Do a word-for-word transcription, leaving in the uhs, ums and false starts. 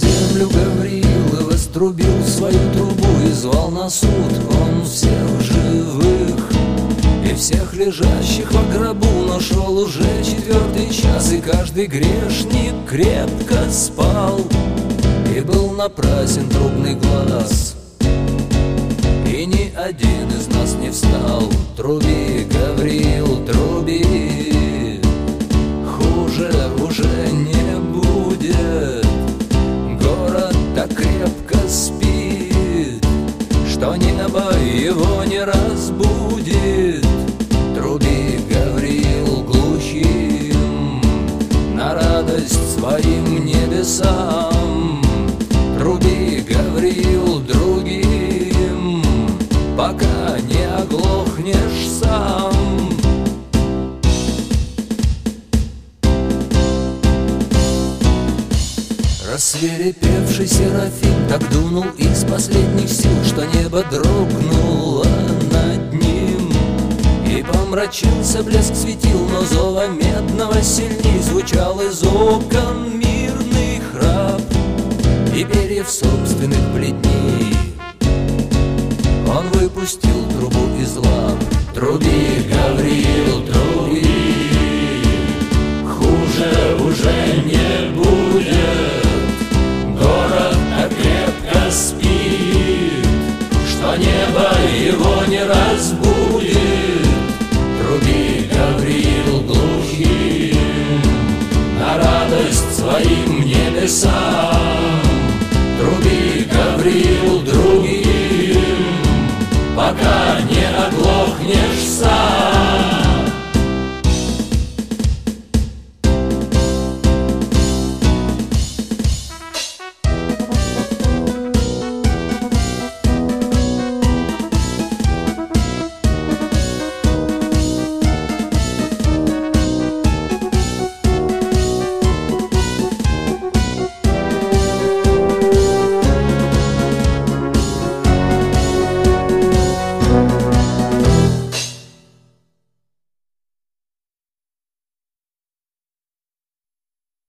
землю Гаврила вострубил свою трубу и звал на суд он всех живых и всех лежащих во гробу. Но шел уже четвертый час, и каждый грешник крепко спал, и был напрасен трубный глаз, и ни один из нас не встал. Труби, Гаврил, труби, хуже уже не будет. Город так крепко спит, что небо его не разбудит. Труби, Гаврил, глухим, на радость своим небесам. Труби, Гаврил, другим, пока не оглохнешь сам. Рассвирепевший Серафим так дунул из последних сил, что небо дрогнуло над ним, и помрачился блеск светил, но зова медного сильней звучал из окон мирный храп и перьев собственных бледней. Он выпустил трубу из лап. Труби, Гаврил, труби, хуже уже не будет. Город так крепко спит, что небо его не разбудит. Труби, Гаврил, глухим, на радость своим небесам. Труби, Гаврил, другим, пока не оглохнешь сам.